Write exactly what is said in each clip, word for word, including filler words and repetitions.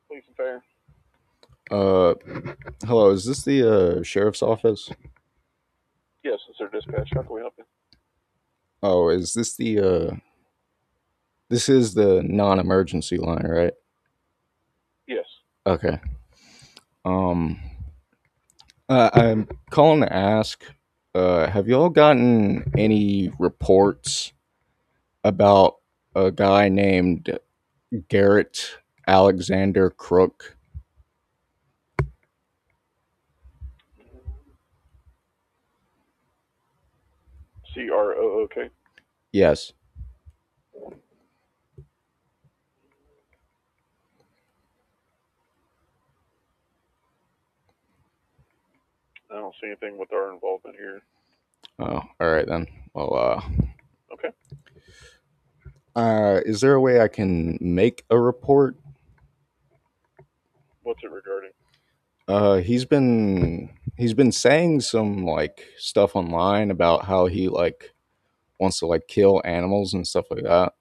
Police and Fire. Uh, hello. Is this the uh, sheriff's office? Yes, it's their dispatch. How can we help you? Oh, is this the uh? This is the non-emergency line, right? Yes. Okay. Um, uh, I'm calling to ask. Uh, have y'all gotten any reports about a guy named Garrett Alexander Crook? C R O O K. Yes. I don't see anything with our involvement here. Oh, all right then. Well, uh, Okay. uh, is there a way I can make a report? What's it regarding? Uh, he's been he's been saying some like stuff online about how he like wants to like kill animals and stuff like that.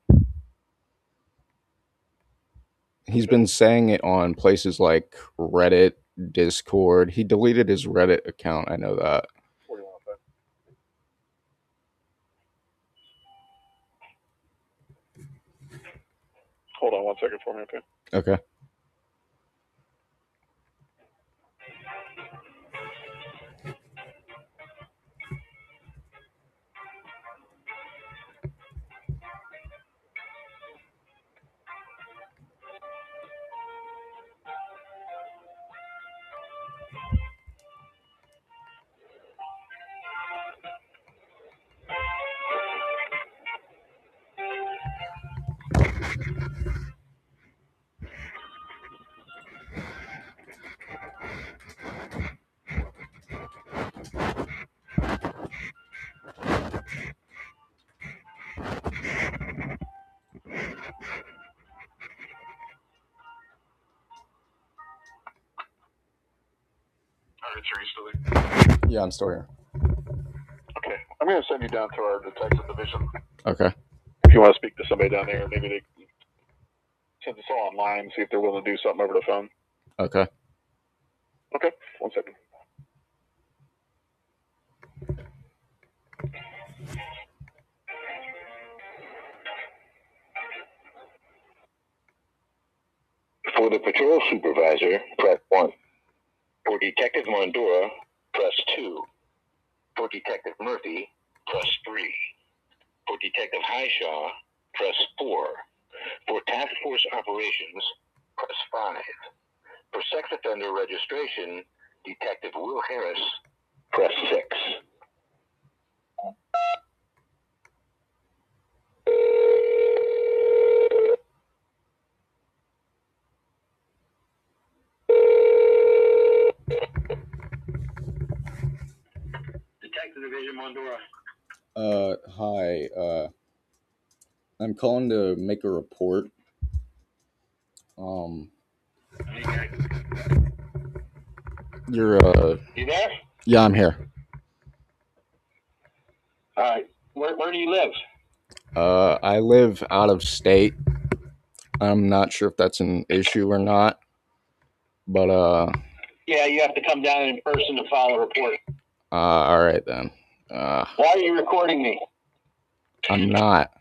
He's Okay. been saying it on places like Reddit, Discord. He deleted his Reddit account. I know that. What do you want to say? Hold on one second for me, okay? Okay. All right, sir, you still there? Yeah, I'm still here. Okay. I'm going to send you down to our detective division. Okay. If you want to speak to somebody down there, maybe they send this all online, see if they're willing to do something over the phone. Okay. Okay. One second. For the patrol supervisor, press one. For Detective Mondora, press two. For Detective Murphy, press three. For Detective Highshaw, press four. For Task Force Operations, press five. For Sex Offender Registration, Detective Will Harris, press six. Detective Division Mondora. Uh, hi. Uh, I'm calling to make a report. Um, you're uh, You there? yeah, I'm here. All right. Where, where do you live? Uh, I live out of state. I'm not sure if that's an issue or not, but uh, Yeah, you have to come down in person to file a report. uh, all right then. Uh, Why are you recording me? I'm not.